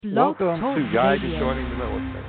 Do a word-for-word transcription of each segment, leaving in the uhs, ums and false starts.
Blog Welcome Talk to Guide to Radio. Joining the Military.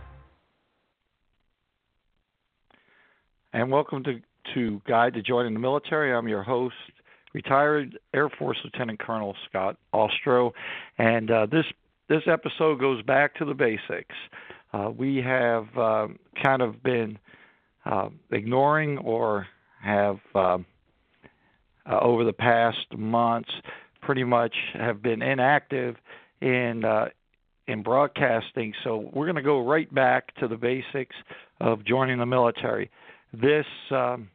And welcome to, to Guide to Joining the Military. I'm your host, retired Air Force Lieutenant Colonel Scott Ostro. And uh, this, this episode goes back to the basics. Uh, we have uh, kind of been uh, ignoring or have, uh, uh, over the past months, pretty much have been inactive in uh, in broadcasting, so we're going to go right back to the basics of joining the military. This um,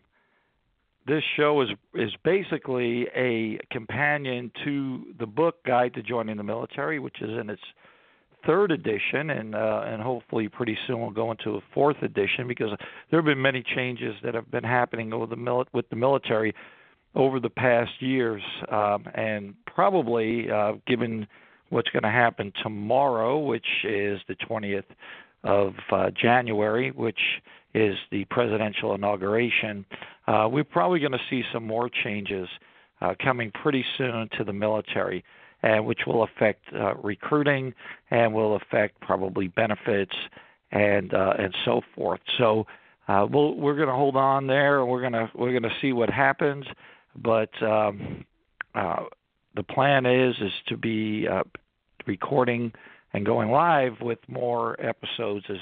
this show is is basically a companion to the book Guide to Joining the Military, which is in its third edition, and uh, and hopefully pretty soon we'll go into a fourth edition, because there have been many changes that have been happening over the mili- with the military over the past years, um, and probably uh, given what's going to happen tomorrow, which is the twentieth of uh, January, which is the presidential inauguration, uh, we're probably going to see some more changes uh, coming pretty soon to the military, and which will affect uh, recruiting and will affect probably benefits and uh, and so forth. So uh, we'll, we're going to hold on there, and we're going to we're going to see what happens, but um, uh, the plan is is to be uh, recording and going live with more episodes as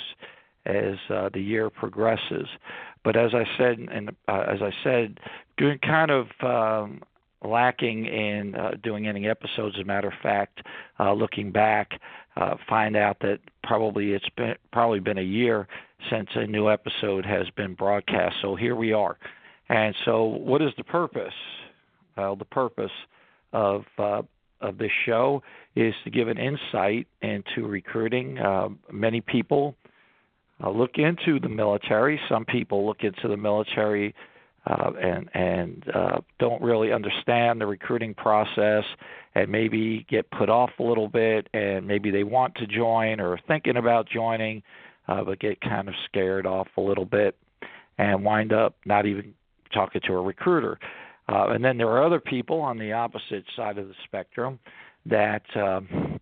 as uh, the year progresses. But as I said, and uh, as I said, doing kind of um, lacking in uh, doing any episodes. As a matter of fact, uh, looking back, uh, find out that probably it's been probably been a year since a new episode has been broadcast. So here we are. And so, what is the purpose? Well, the purpose of uh, of this show is to give an insight into recruiting. Uh, many people uh, look into the military. Some people look into the military uh, and and uh, don't really understand the recruiting process, and maybe get put off a little bit, and maybe they want to join or are thinking about joining, uh, but get kind of scared off a little bit and wind up not even talking to a recruiter. Uh, and then there are other people on the opposite side of the spectrum that um,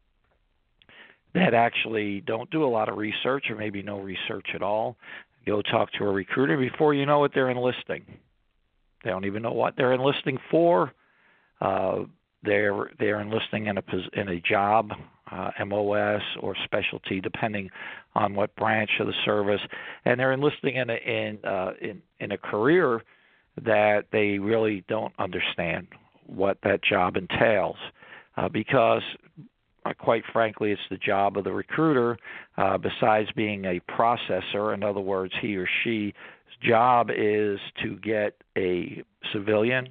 that actually don't do a lot of research, or maybe no research at all. Go talk to a recruiter, before you know it, they're enlisting. They don't even know what they're enlisting for. Uh, they're they're enlisting in a in a job, uh, M O S or specialty, depending on what branch of the service, and they're enlisting in a in uh, in in a career that they really don't understand what that job entails, uh, because uh, quite frankly, it's the job of the recruiter, uh, besides being a processor. In other words, he or she's job is to get a civilian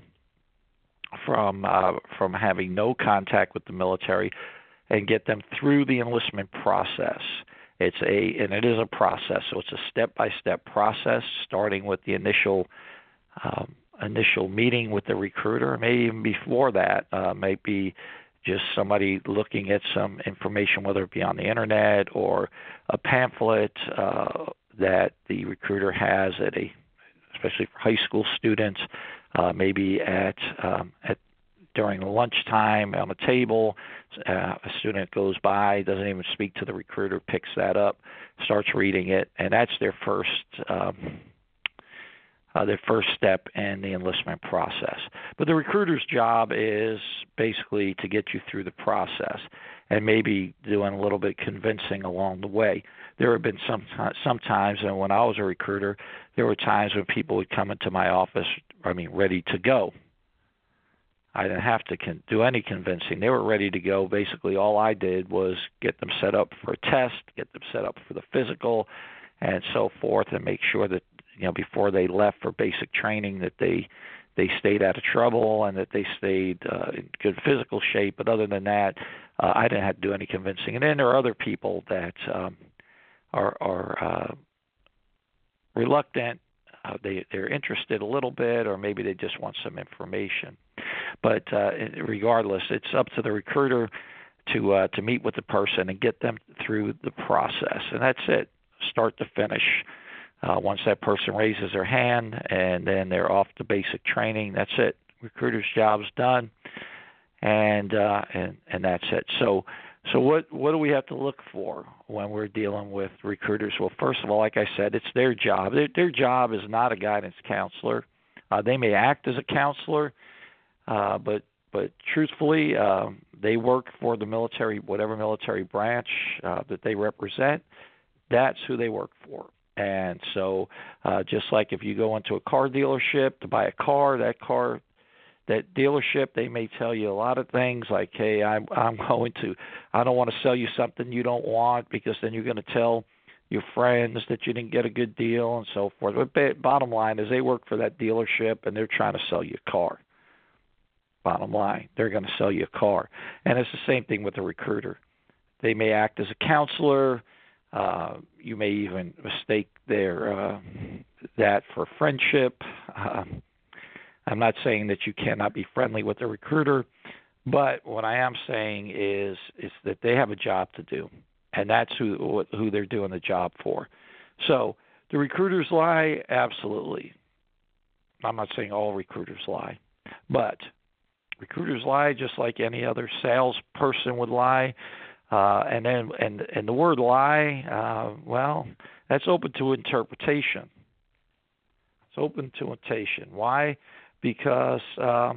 from uh, from having no contact with the military and get them through the enlistment process. It's a and it is a process, so it's a step-by-step process, starting with the initial Um, initial meeting with the recruiter. Maybe even before that, uh, maybe just somebody looking at some information, whether it be on the internet or a pamphlet uh, that the recruiter has at a, especially for high school students, uh, maybe at um, at during lunchtime on a table. Uh, a student goes by, doesn't even speak to the recruiter, picks that up, starts reading it, and that's their first. Um, Uh, their first step in the enlistment process. But the recruiter's job is basically to get you through the process, and maybe doing a little bit convincing along the way. There have been some sometimes, and when I was a recruiter, there were times when people would come into my office, I mean, ready to go. I didn't have to con- do any convincing. They were ready to go. Basically, all I did was get them set up for a test, get them set up for the physical, and so forth, and make sure that, you know, before they left for basic training, that they they stayed out of trouble and that they stayed uh, in good physical shape. But other than that, uh, I didn't have to do any convincing. And then there are other people that um, are are uh, reluctant. Uh, they they're interested a little bit, or maybe they just want some information. But uh, regardless, it's up to the recruiter to uh, to meet with the person and get them through the process, and that's it, start to finish. Uh, once that person raises their hand and then they're off to basic training, that's it. Recruiter's job's done, and uh, and and that's it. So So what what do we have to look for when we're dealing with recruiters? Well, first of all, like I said, it's their job. Their, their job is not a guidance counselor. Uh, they may act as a counselor, uh, but but truthfully, um, they work for the military, whatever military branch uh, that they represent. That's who they work for. And so, uh, just like if you go into a car dealership to buy a car, that car, that dealership, they may tell you a lot of things like, "Hey, I'm I'm going to, I don't want to sell you something you don't want because then you're going to tell your friends that you didn't get a good deal and so forth." But bottom line is, they work for that dealership and they're trying to sell you a car. Bottom line, they're going to sell you a car, and it's the same thing with a recruiter. They may act as a counselor. Uh, you may even mistake their uh, that for friendship. Uh, I'm not saying that you cannot be friendly with a recruiter, but what I am saying is is that they have a job to do, and that's who who they're doing the job for. So, do recruiters lie? Absolutely. I'm not saying all recruiters lie, but recruiters lie just like any other salesperson would lie. Uh, and then, and and the word lie, uh, well, that's open to interpretation. It's open to interpretation. Why? Because um,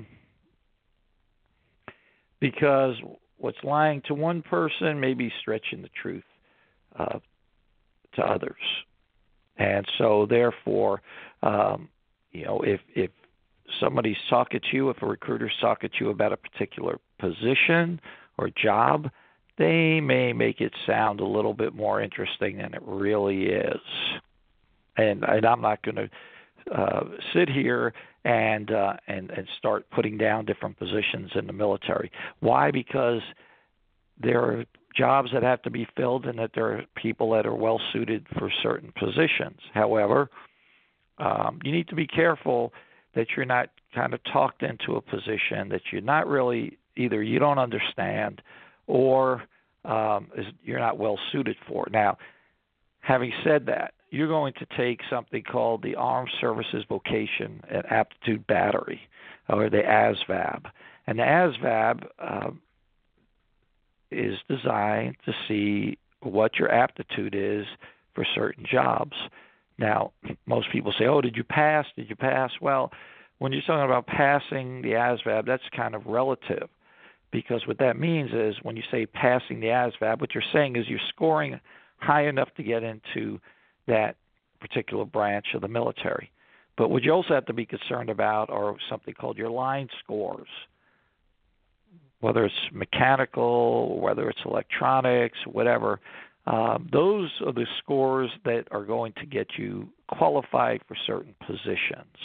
because what's lying to one person may be stretching the truth uh, to others, and so therefore, um, you know, if if somebody's talking to you, if a recruiter's talking to you about a particular position or job, they may make it sound a little bit more interesting than it really is. And, and I'm not going to uh, sit here and, uh, and and start putting down different positions in the military. Why? Because there are jobs that have to be filled and that there are people that are well suited for certain positions. However, um, you need to be careful that you're not kind of talked into a position that you're not really, either you don't understand or um, is, you're not well suited for. Now, having said that, you're going to take something called the Armed Services Vocation and Aptitude Battery, or the A S V A B. And the A S V A B uh, is designed to see what your aptitude is for certain jobs. Now, most people say, oh, did you pass? Did you pass? Well, when you're talking about passing the A S V A B, that's kind of relative, because what that means is when you say passing the A S V A B, what you're saying is you're scoring high enough to get into that particular branch of the military. But what you also have to be concerned about are something called your line scores, whether it's mechanical, whether it's electronics, whatever. Um, those are the scores that are going to get you qualified for certain positions.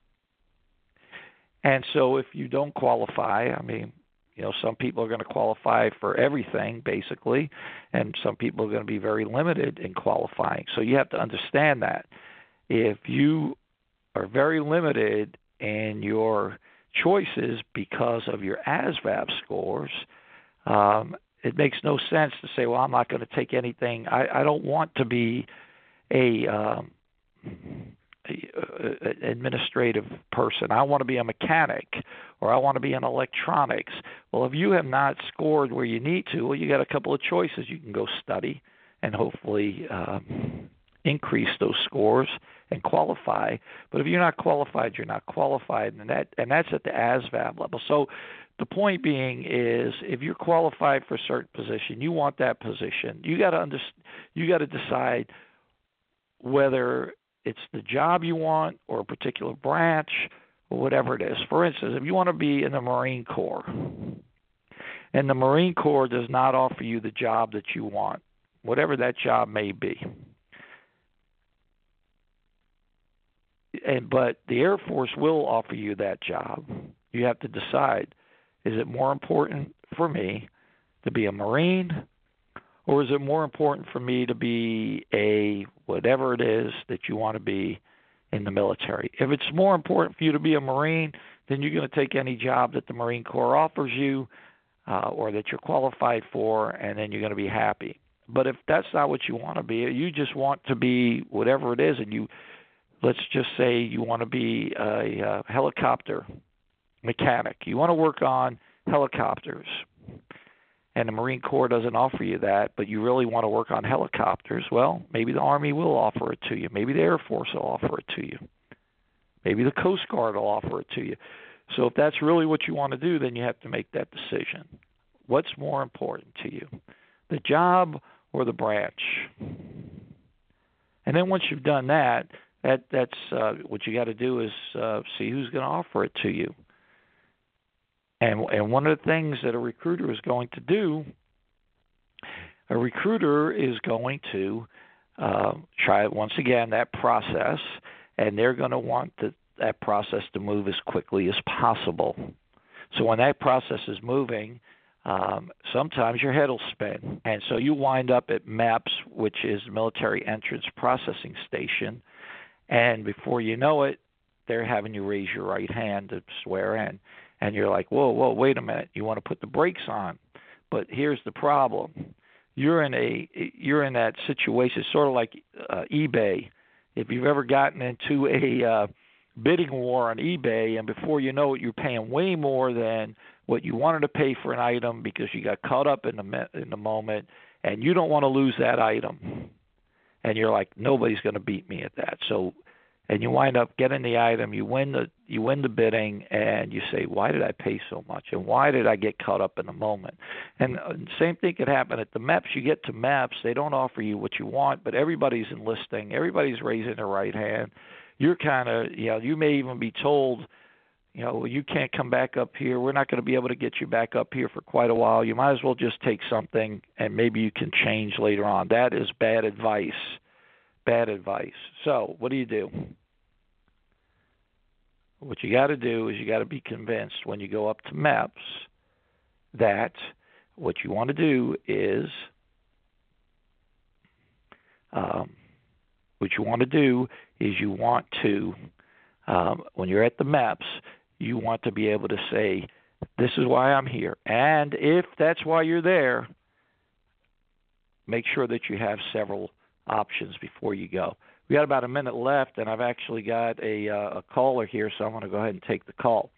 And so if you don't qualify, I mean, you know, some people are going to qualify for everything, basically, and some people are going to be very limited in qualifying. So you have to understand that. If you are very limited in your choices because of your A S V A B scores, um, it makes no sense to say, well, I'm not going to take anything. I, I don't want to be a, um, a, a administrative person. I want to be a mechanic, or I want to be in electronics. Well, if you have not scored where you need to, well, you got a couple of choices. You can go study and hopefully um, increase those scores and qualify. But if you're not qualified, you're not qualified, and that and that's at the A S V A B level. So the point being is, if you're qualified for a certain position, you want that position. You got to under, you got to decide whether it's the job you want or a particular branch or whatever it is. For instance, if you want to be in the Marine Corps, and the Marine Corps does not offer you the job that you want, whatever that job may be, and but the Air Force will offer you that job, you have to decide, is it more important for me to be a Marine, or is it more important for me to be a whatever it is that you want to be in the military? If it's more important for you to be a Marine, then you're going to take any job that the Marine Corps offers you uh, or that you're qualified for, and then you're going to be happy. But if that's not what you want to be, you just want to be whatever it is, and you, let's just say you want to be a, a helicopter mechanic. You want to work on helicopters. and the Marine Corps doesn't offer you that, but you really want to work on helicopters, well, maybe the Army will offer it to you. Maybe the Air Force will offer it to you. Maybe the Coast Guard will offer it to you. So if that's really what you want to do, then you have to make that decision. What's more important to you, the job or the branch? And then once you've done that, that that's uh, what you got to do is uh, see who's going to offer it to you. And and one of the things that a recruiter is going to do, a recruiter is going to uh, try once again that process, and they're going to want the, that process to move as quickly as possible. So when that process is moving, um, sometimes your head will spin, and so you wind up at MEPS, which is Military Entrance Processing Station, and before you know it, they're having you raise your right hand to swear in. And you're like, whoa, whoa, wait a minute. You want to put the brakes on. But here's the problem. You're in a you're in that situation, sort of like uh, eBay. If you've ever gotten into a uh, bidding war on eBay, and before you know it, you're paying way more than what you wanted to pay for an item because you got caught up in the in the moment, and you don't want to lose that item. And you're like, nobody's going to beat me at that. So, and you wind up getting the item, you win the you win the bidding, and you say, why did I pay so much? And why did I get caught up in the moment? And uh, same thing could happen at the MEPS. You get to MEPS, they don't offer you what you want, but everybody's enlisting, everybody's raising their right hand. You're kind of, you know, you may even be told, you know, well, you can't come back up here. We're not going to be able to get you back up here for quite a while. You might as well just take something, and maybe you can change later on. That is bad advice. Bad advice. So what do you do? What you got to do is you got to be convinced when you go up to MEPS that what you want to do is um, what you want to do is you want to um, when you're at the MEPS, you want to be able to say, this is why I'm here. And if that's why you're there, make sure that you have several options before you go. We got about a minute left, and I've actually got a, uh, a caller here, so I'm going to go ahead and take the call.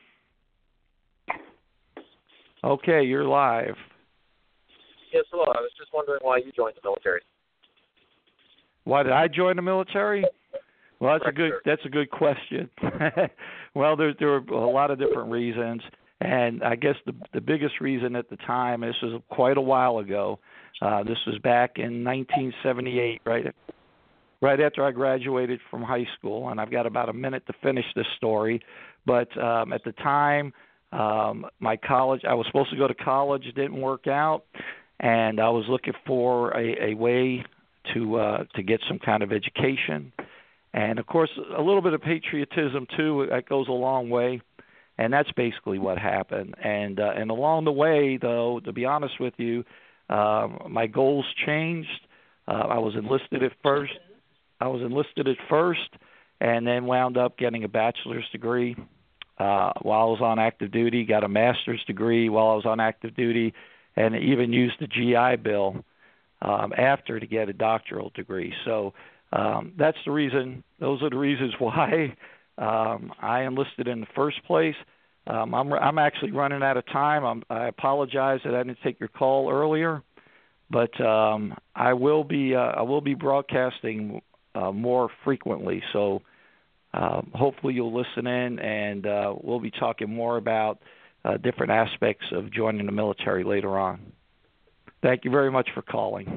Okay, you're live. Yes, hello. I was just wondering why you joined the military. Why did I join the military? Well, that's Correct, a good sir. that's a good question. Well, there there were a lot of different reasons, and I guess the the biggest reason at the time, this was quite a while ago. Uh, this was back in nineteen seventy-eight, right? Right after I graduated from high school, and I've got about a minute to finish this story. But um, at the time, um, my college, I was supposed to go to college, it didn't work out, and I was looking for a, a way to uh, to get some kind of education, and of course, a little bit of patriotism too. That goes a long way, and that's basically what happened. And uh, and along the way, though, to be honest with you, um, my goals changed. Uh, I was enlisted at first. I was enlisted at first and then wound up getting a bachelor's degree uh, while I was on active duty, got a master's degree while I was on active duty, and even used the G I Bill um, after to get a doctoral degree. So um, that's the reason, those are the reasons why um, I enlisted in the first place. Um, I'm, I'm actually running out of time. I'm, I apologize that I didn't take your call earlier, but um, I will be uh, I will be broadcasting Uh, more frequently. So uh, hopefully you'll listen in, and uh, we'll be talking more about uh, different aspects of joining the military later on. Thank you very much for calling.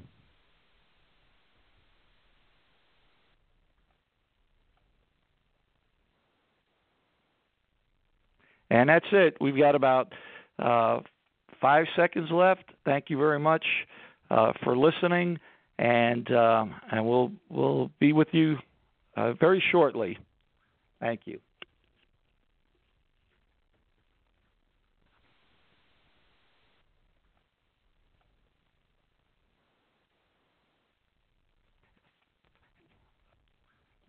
And that's it. We've got about uh, five seconds left. Thank you very much uh, for listening. And uh, and we'll we'll be with you uh, very shortly. Thank you.